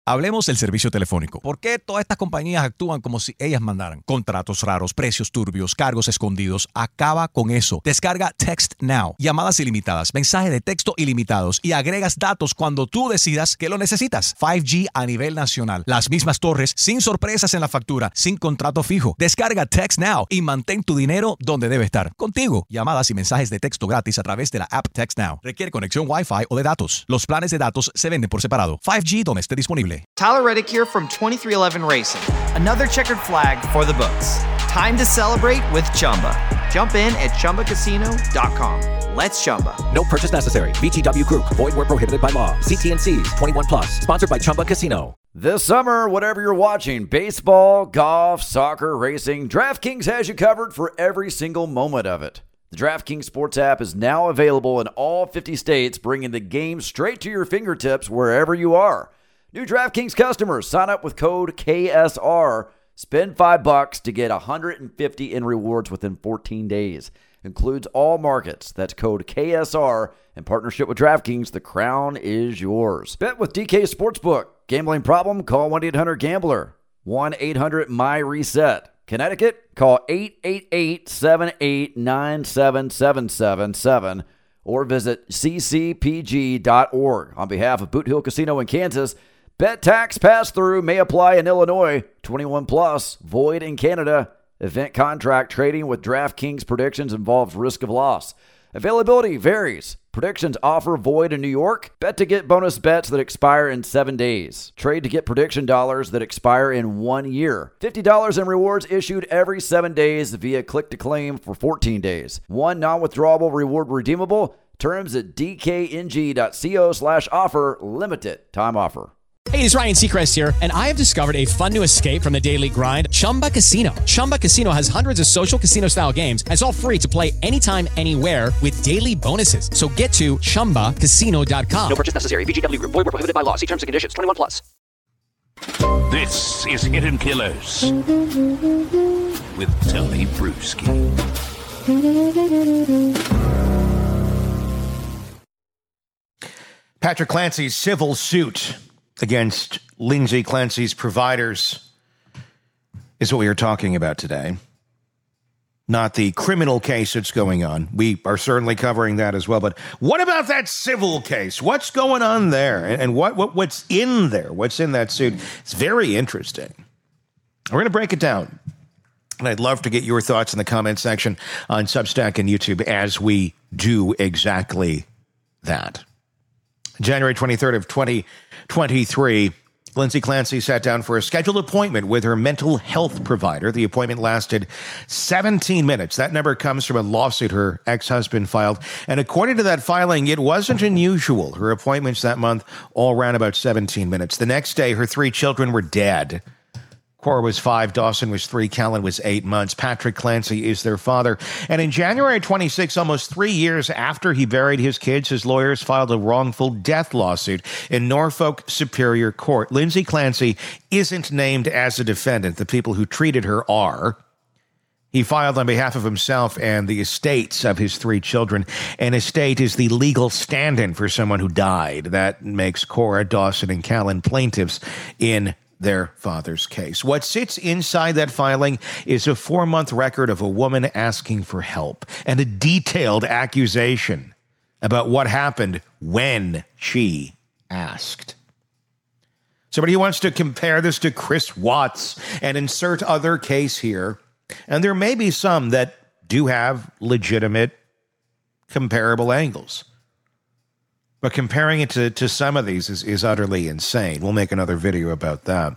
Hablemos del servicio telefónico. ¿Por qué todas estas compañías actúan como si ellas mandaran? Contratos raros, precios turbios, cargos escondidos. Acaba con eso. Descarga Text Now. Llamadas ilimitadas, mensajes de texto ilimitados y agregas datos cuando tú decidas que lo necesitas. 5G a nivel nacional. Las mismas torres, sin sorpresas en la factura, sin contrato fijo. Descarga Text Now y mantén tu dinero donde debe estar. Contigo. Llamadas y mensajes de texto gratis a través de la app Text Now. Requiere conexión Wi-Fi o de datos. Los planes de datos se venden por separado. 5G donde esté disponible. Tyler Reddick here from 2311 Racing. Another checkered flag for the books. Time to celebrate with Chumba. Jump in at ChumbaCasino.com. Let's Chumba. No purchase necessary. VGW Group. Void where prohibited by law. CT&Cs. 21 plus. Sponsored by Chumba Casino. This summer, whatever you're watching, baseball, golf, soccer, racing, DraftKings has you covered for every single moment of it. The DraftKings Sports app is now available in all 50 states, bringing the game straight to your fingertips wherever you are. New DraftKings customers, sign up with code KSR. Spend $5 to get $150 in rewards within 14 days. Includes all markets. That's code KSR. In partnership with DraftKings, the crown is yours. Bet with DK Sportsbook. Gambling problem? Call 1-800-GAMBLER. 1-800-MY-RESET. Connecticut? Call 888-78-977777 or visit ccpg.org. On behalf of Boot Hill Casino in Kansas, bet tax pass-through may apply in Illinois. 21 plus, void in Canada. Event contract trading with DraftKings predictions involves risk of loss. Availability varies. Predictions offer void in New York. Bet to get bonus bets that expire in 7 days. Trade to get prediction dollars that expire in 1 year. $50 in rewards issued every 7 days via click to claim for 14 days. One non-withdrawable reward redeemable. Terms at dkng.co/offer. Limited time offer. Hey, it's Ryan Seacrest here, and I have discovered a fun new escape from the daily grind, Chumba Casino. Chumba Casino has hundreds of social casino-style games, and it's all free to play anytime, anywhere with daily bonuses. So get to ChumbaCasino.com. No purchase necessary. VGW Group. Void where prohibited by law. See terms and conditions. 21 plus. This is Hidden Killers with Tony Bruschi. Patrick Clancy's civil suit against Lindsay Clancy's providers is what we are talking about today. Not the criminal case that's going on. We are certainly covering that as well. But what about that civil case? What's going on there? And what's in there? What's in that suit? It's very interesting. We're going to break it down. And I'd love to get your thoughts in the comment section on Substack and YouTube as we do exactly that. January 23rd of 2023, Lindsay Clancy sat down for a scheduled appointment with her mental health provider. The appointment lasted 17 minutes. That number comes from a lawsuit her ex-husband filed. And according to that filing, it wasn't unusual. Her appointments that month all ran about 17 minutes. The next day, her 3 children were dead. Cora was 5, Dawson was 3, Callan was 8 months. Patrick Clancy is their father. And in January 26, almost 3 years after he buried his kids, his lawyers filed a wrongful death lawsuit in Norfolk Superior Court. Lindsay Clancy isn't named as a defendant. The people who treated her are. He filed on behalf of himself and the estates of his 3 children. An estate is the legal stand-in for someone who died. That makes Cora, Dawson, and Callan plaintiffs in their father's case. What sits inside that filing is a 4-month record of a woman asking for help and a detailed accusation about what happened when she asked. Somebody wants to compare this to Chris Watts and insert other case here. And there may be some that do have legitimate comparable angles. But comparing it to some of these is utterly insane. We'll make another video about that.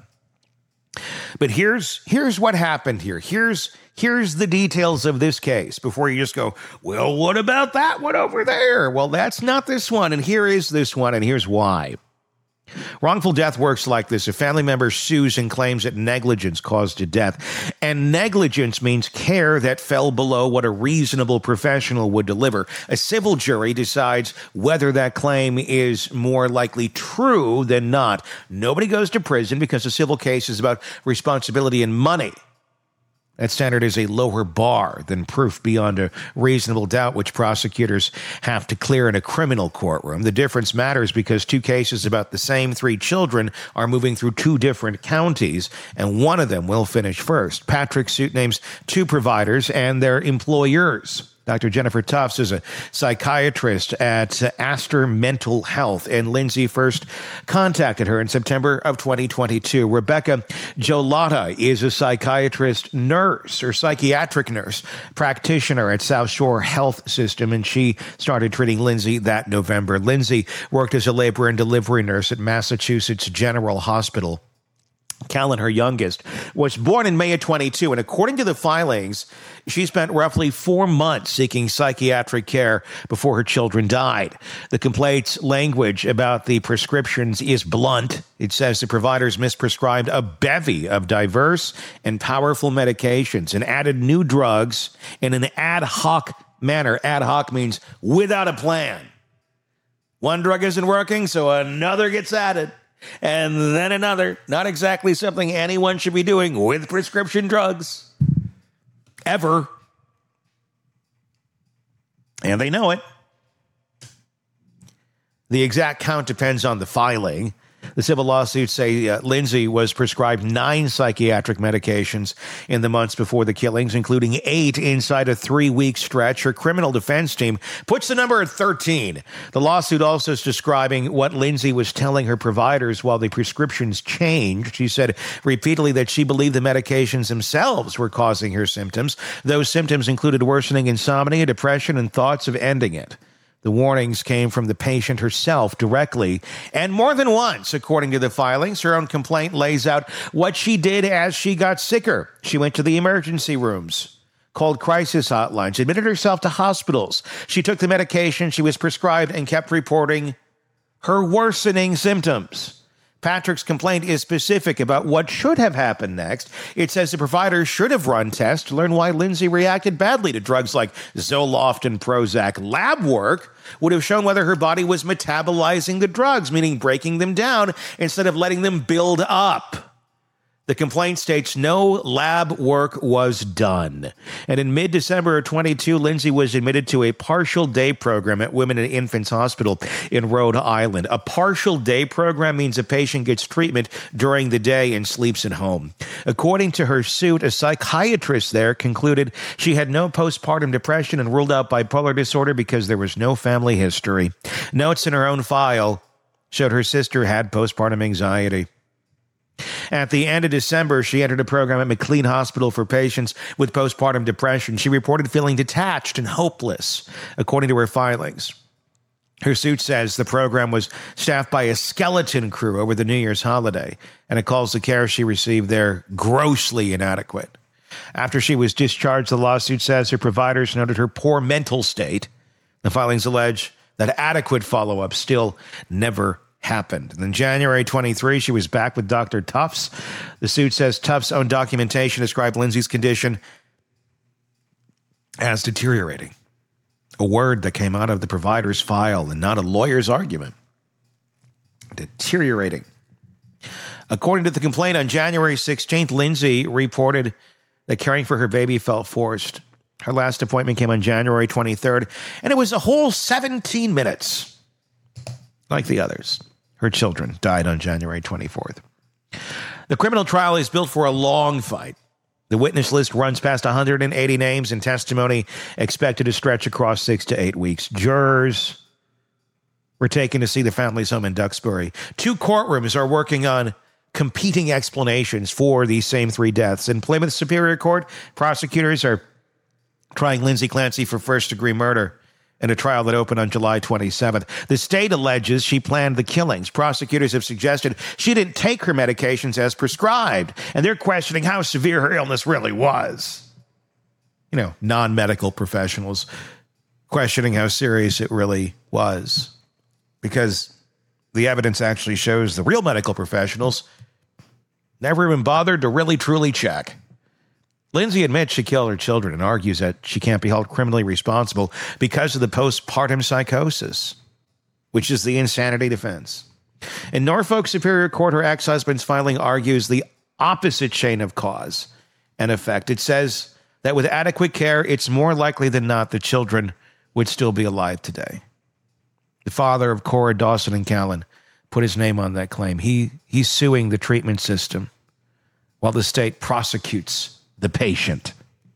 But here's what happened here. Here's the details of this case before you just go, well, what about that one over there? Well, that's not this one, and here is this one, and here's why. Wrongful death works like this. A family member sues and claims that negligence caused a death. And negligence means care that fell below what a reasonable professional would deliver. A civil jury decides whether that claim is more likely true than not. Nobody goes to prison because a civil case is about responsibility and money. That standard is a lower bar than proof beyond a reasonable doubt, which prosecutors have to clear in a criminal courtroom. The difference matters because two cases about the same three children are moving through two different counties, and one of them will finish first. Patrick's suit names two providers and their employers. Dr. Jennifer Tufts is a psychiatrist at Astor Mental Health, and Lindsay first contacted her in September of 2022. Rebecca Jolata is a psychiatrist nurse or psychiatric nurse practitioner at South Shore Health System, and she started treating Lindsay that November. Lindsay worked as a labor and delivery nurse at Massachusetts General Hospital. Callan, her youngest, was born in May of 22, and according to the filings, she spent roughly 4 months seeking psychiatric care before her children died. The complaint's language about the prescriptions is blunt. It says the providers misprescribed a bevy of diverse and powerful medications and added new drugs in an ad hoc manner. Ad hoc means without a plan. One drug isn't working, so another gets added. And then another. Not exactly something anyone should be doing with prescription drugs. Ever. And they know it. The exact count depends on the filing. The civil lawsuits say Lindsay was prescribed 9 psychiatric medications in the months before the killings, including 8 inside a 3-week stretch. Her criminal defense team puts the number at 13. The lawsuit also is describing what Lindsay was telling her providers while the prescriptions changed. She said repeatedly that she believed the medications themselves were causing her symptoms. Those symptoms included worsening insomnia, depression, and thoughts of ending it. The warnings came from the patient herself directly, and more than once, according to the filings. Her own complaint lays out what she did as she got sicker. She went to the emergency rooms, called crisis hotlines, admitted herself to hospitals. She took the medication she was prescribed and kept reporting her worsening symptoms. Patrick's complaint is specific about what should have happened next. It says the provider should have run tests to learn why Lindsay reacted badly to drugs like Zoloft and Prozac. Lab work would have shown whether her body was metabolizing the drugs, meaning breaking them down instead of letting them build up. The complaint states no lab work was done. And in mid-December of 22, Lindsay was admitted to a partial day program at Women and Infants Hospital in Rhode Island. A partial day program means a patient gets treatment during the day and sleeps at home. According to her suit, a psychiatrist there concluded she had no postpartum depression and ruled out bipolar disorder because there was no family history. Notes in her own file showed her sister had postpartum anxiety. At the end of December, she entered a program at McLean Hospital for patients with postpartum depression. She reported feeling detached and hopeless, according to her filings. Her suit says the program was staffed by a skeleton crew over the New Year's holiday, and it calls the care she received there grossly inadequate. After she was discharged, the lawsuit says her providers noted her poor mental state. The filings allege that adequate follow-up still never happened. And in January 23, she was back with Dr. Tufts. The suit says Tufts' own documentation described Lindsay's condition as deteriorating. A word that came out of the provider's file and not a lawyer's argument. Deteriorating. According to the complaint, on January 16th, Lindsay reported that caring for her baby felt forced. Her last appointment came on January 23rd, and it was a whole 17 minutes. Like the others. Her children died on January 24th. The criminal trial is built for a long fight. The witness list runs past 180 names, and testimony expected to stretch across 6 to 8 weeks. Jurors were taken to see the family's home in Duxbury. 2 courtrooms are working on competing explanations for these same 3 deaths. In Plymouth Superior Court, prosecutors are trying Lindsay Clancy for first-degree murder in a trial that opened on July 27th. The state alleges she planned the killings. Prosecutors have suggested she didn't take her medications as prescribed, and they're questioning how severe her illness really was. You know, non-medical professionals questioning how serious it really was, because the evidence actually shows the real medical professionals never even bothered to really truly check. Lindsay admits she killed her children and argues that she can't be held criminally responsible because of the postpartum psychosis, which is the insanity defense. In Norfolk Superior Court, her ex-husband's filing argues the opposite chain of cause. and effect. It says that with adequate care, it's more likely than not the children would still be alive today. The father of Cora, Dawson, and Callan put his name on that claim. He's suing the treatment system while the state prosecutes the patient.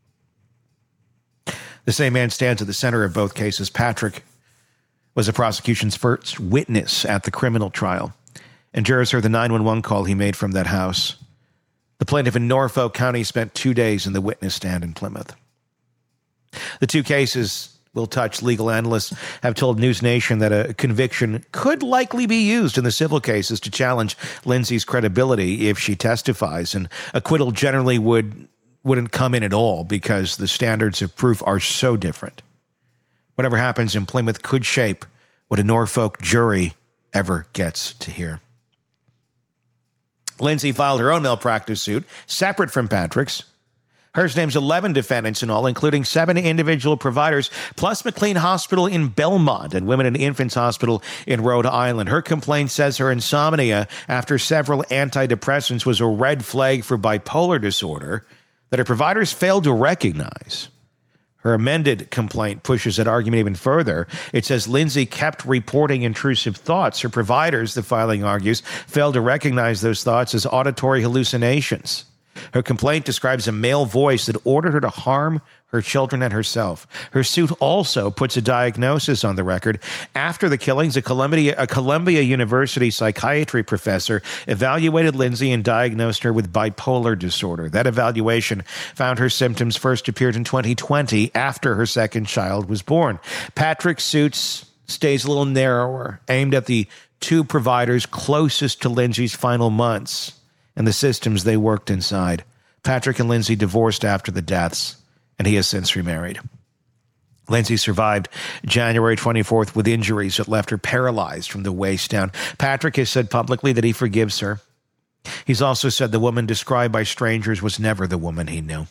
The same man stands at the center of both cases. Patrick was the prosecution's first witness at the criminal trial, and jurors heard the 911 call he made from that house. The plaintiff in Norfolk County spent 2 days in the witness stand in Plymouth. The two cases will touch. Legal analysts have told News Nation that a conviction could likely be used in the civil cases to challenge Lindsay's credibility if she testifies, and acquittal generally wouldn't come in at all because the standards of proof are so different. Whatever happens in Plymouth could shape what a Norfolk jury ever gets to hear. Lindsay filed her own malpractice suit, separate from Patrick's. Hers names 11 defendants in all, including 7 individual providers, plus McLean Hospital in Belmont and Women and Infants Hospital in Rhode Island. Her complaint says her insomnia after several antidepressants was a red flag for bipolar disorder that her providers failed to recognize. Her amended complaint pushes that argument even further. It says Lindsay kept reporting intrusive thoughts. Her providers, the filing argues, failed to recognize those thoughts as auditory hallucinations. Her complaint describes a male voice that ordered her to harm her children and herself. Her suit also puts a diagnosis on the record. After the killings, a Columbia University psychiatry professor evaluated Lindsay and diagnosed her with bipolar disorder. That evaluation found her symptoms first appeared in 2020 after her second child was born. Patrick's suit stays a little narrower, aimed at the two providers closest to Lindsay's final months and the systems they worked inside. Patrick and Lindsay divorced after the deaths, and he has since remarried. Lindsay survived January 24th with injuries that left her paralyzed from the waist down. Patrick has said publicly that he forgives her. He's also said the woman described by strangers was never the woman he knew.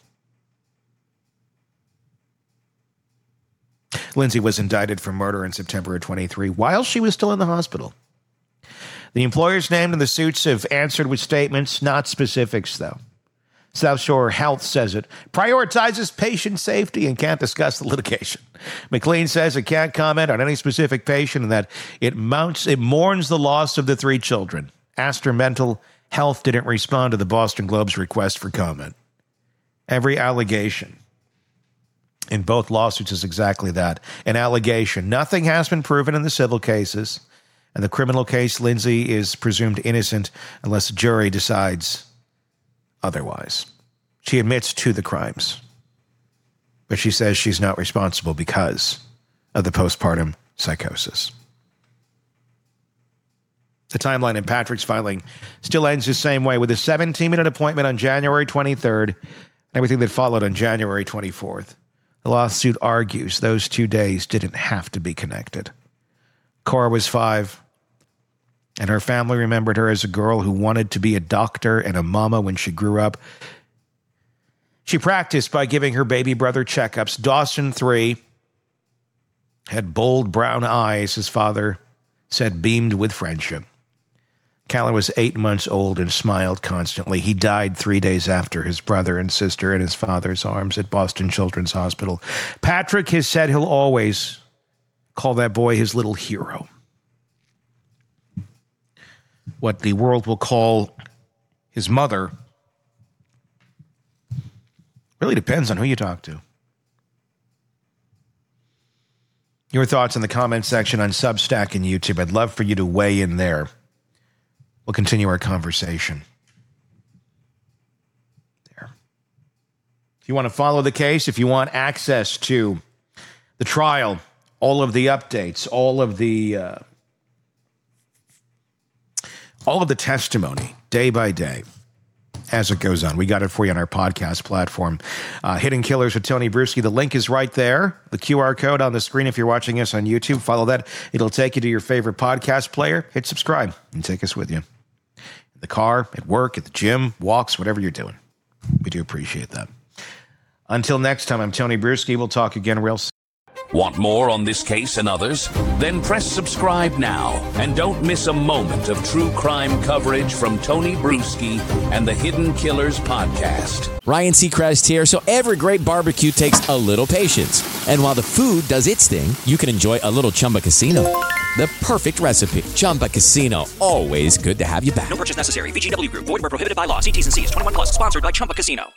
Lindsay was indicted for murder in September of 23 while she was still in the hospital. The employers named in the suits have answered with statements, not specifics, though. South Shore Health says it prioritizes patient safety and can't discuss the litigation. McLean says it can't comment on any specific patient and that it mourns the loss of the 3 children. Astor Mental Health didn't respond to the Boston Globe's request for comment. Every allegation in both lawsuits is exactly that, an allegation. Nothing has been proven in the civil cases. In the criminal case, Lindsay is presumed innocent unless a jury decides otherwise. She admits to the crimes, but she says she's not responsible because of the postpartum psychosis. The timeline in Patrick's filing still ends the same way, with a 17-minute appointment on January 23rd and everything that followed on January 24th. The lawsuit argues those 2 days didn't have to be connected. Cora was 5, and her family remembered her as a girl who wanted to be a doctor and a mama when she grew up. She practiced by giving her baby brother checkups. Dawson, 3, had bold brown eyes, his father said, beamed with friendship. Callan was 8 months old and smiled constantly. He died 3 days after his brother and sister in his father's arms at Boston Children's Hospital. Patrick has said he'll always call that boy his little hero. What the world will call his mother really depends on who you talk to. Your thoughts in the comments section on Substack and YouTube. I'd love for you to weigh in there. We'll continue our conversation there. If you want to follow the case, if you want access to the trial, all of the updates, all of the testimony, day by day, as it goes on. We got it for you on our podcast platform. Hidden Killers with Tony Bruschi. The link is right there. The QR code on the screen if you're watching us on YouTube. Follow that. It'll take you to your favorite podcast player. Hit subscribe and take us with you. In the car, at work, at the gym, walks, whatever you're doing. We do appreciate that. Until next time, I'm Tony Bruschi. We'll talk again real soon. Want more on this case and others? Then press subscribe now and don't miss a moment of true crime coverage from Tony Bruschi and the Hidden Killers podcast. Ryan Seacrest here. So every great barbecue takes a little patience. And while the food does its thing, you can enjoy a little Chumba Casino. The perfect recipe. Chumba Casino. Always good to have you back. No purchase necessary. VGW Group. Void where prohibited by law. See T's and C's. 21 plus. Sponsored by Chumba Casino.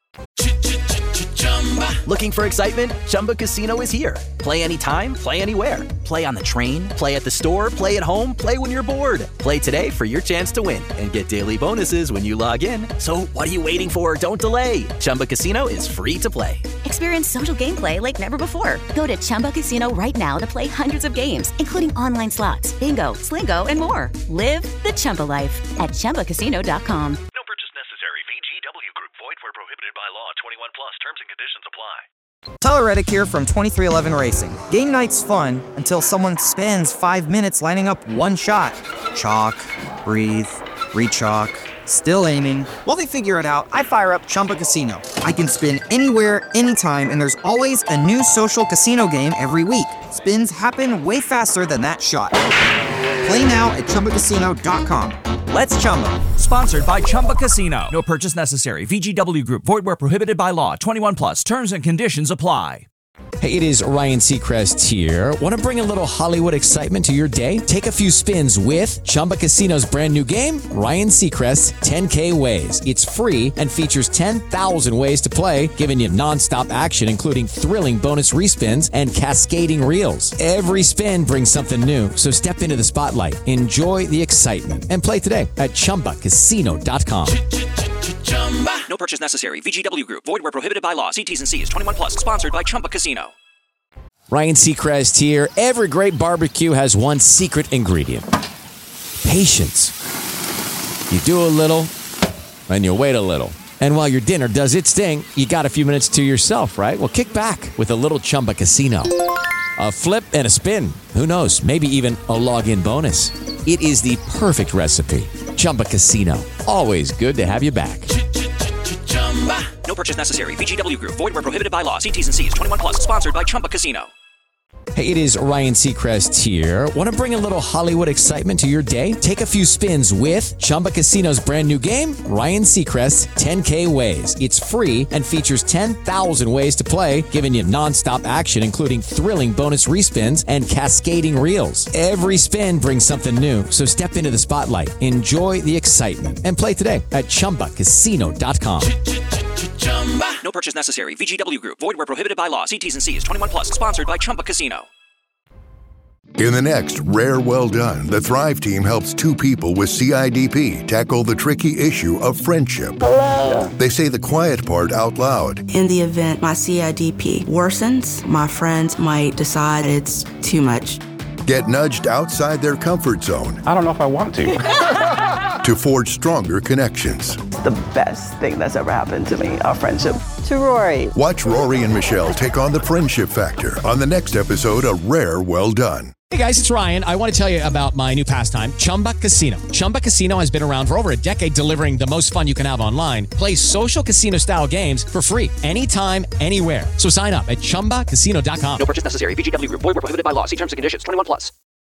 Looking for excitement? Chumba Casino is here. Play anytime, play anywhere. Play on the train, play at the store, play at home, play when you're bored. Play today for your chance to win and get daily bonuses when you log in. So what are you waiting for? Don't delay. Chumba Casino is free to play. Experience social gameplay like never before. Go to Chumba Casino right now to play hundreds of games, including online slots, bingo, Slingo, and more. Live the Chumba life at ChumbaCasino.com. No purchase necessary. VGW Group. Void where prohibited by law. 21 plus. Terms and conditions apply. Tyler Reddick here from 2311 Racing. Game night's fun until someone spends 5 minutes lining up one shot. Chalk, breathe, re-chalk, still aiming. While they figure it out, I fire up Chumba Casino. I can spin anywhere, anytime, and there's always a new social casino game every week. Spins happen way faster than that shot. Play now at ChumbaCasino.com. Let's Chumba. Sponsored by Chumba Casino. No purchase necessary. VGW Group. Void where prohibited by law. 21 plus. Terms and conditions apply. Hey, it is Ryan Seacrest here. Want to bring a little Hollywood excitement to your day? Take a few spins with Chumba Casino's brand new game, Ryan Seacrest's 10K Ways. It's free and features 10,000 ways to play, giving you nonstop action, including thrilling bonus respins and cascading reels. Every spin brings something new, so step into the spotlight, enjoy the excitement, and play today at ChumbaCasino.com. No purchase necessary. VGW Group. Void where prohibited by law. See T's and C's. 21 plus. Sponsored by Chumba Casino. Ryan Seacrest here. Every great barbecue has one secret ingredient. Patience. You do a little, and you wait a little. And while your dinner does its thing, you got a few minutes to yourself, right? Well, kick back with a little Chumba Casino. A flip and a spin. Who knows? Maybe even a login bonus. It is the perfect recipe. Chumba Casino. Always good to have you back. No purchase necessary. VGW Group. Void where prohibited by law. See T's and C's. 21 plus. Sponsored by Chumba Casino. Hey, it is Ryan Seacrest here. Want to bring a little Hollywood excitement to your day? Take a few spins with Chumba Casino's brand new game, Ryan Seacrest's 10K Ways. It's free and features 10,000 ways to play, giving you nonstop action, including thrilling bonus respins and cascading reels. Every spin brings something new, so step into the spotlight, enjoy the excitement, and play today at ChumbaCasino.com. No purchase necessary. VGW Group. Void where prohibited by law. See T's and C's. 21 plus. Sponsored by Chumba Casino. In the next Rare Well Done, the Thrive team helps two people with CIDP tackle the tricky issue of friendship. Hello. They say the quiet part out loud. In the event my CIDP worsens, my friends might decide it's too much. Get nudged outside their comfort zone. I don't know if I want to forge stronger connections. The best thing that's ever happened to me, our friendship. To Rory. Watch Rory and Michelle take on the friendship factor on the next episode of Rare Well Done. Hey guys, it's Ryan. I want to tell you about my new pastime, Chumba Casino. Chumba Casino has been around for over a decade, delivering the most fun you can have online. Play social casino-style games for free anytime, anywhere. So sign up at ChumbaCasino.com. No purchase necessary. VGW Group. Void where prohibited by law. See terms and conditions. 21 plus.